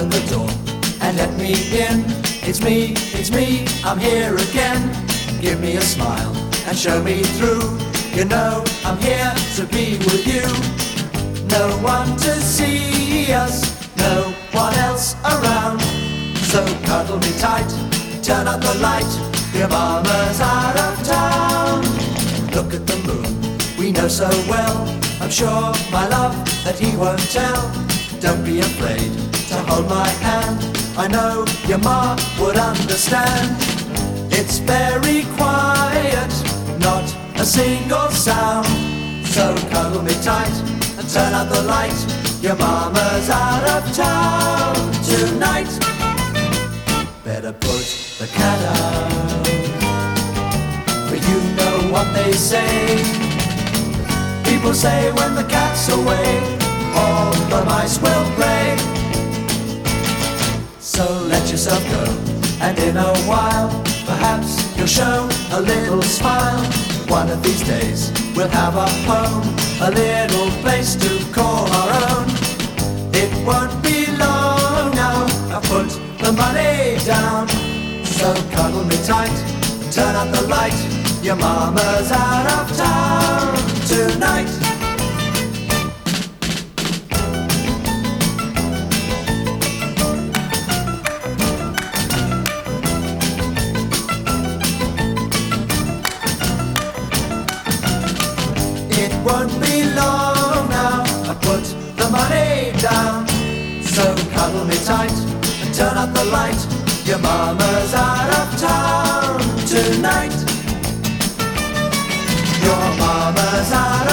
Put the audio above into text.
open the door and let me in. It's me, I'm here again. Give me a smile and show me through. You know I'm here to be with you. No one to see us, no one else around. So cuddle me tight, turn up the light. Your mama's out of town. Look at the moon, we know so well. I'm sure, my love, that he won't tell. Don't be afraid to hold my hand. I know your ma would understand. It's very quiet, not a single sound. So cuddle me tight and turn out the light. Your mama's out of town tonight. Better put the cat out, for you know what they say. People say when the cat's away, all the mice will play. So let yourself go, and in a while, perhaps you'll show a little smile. One of these days, we'll have a home, a little place to call our own. It won't be long now, I've put the money down. So cuddle me tight, turn out the light. Your mama's out of town tonight. It won't be long now, I put the money down. So cuddle me tight and turn up the light. Your mama's out of town tonight. Your mama's out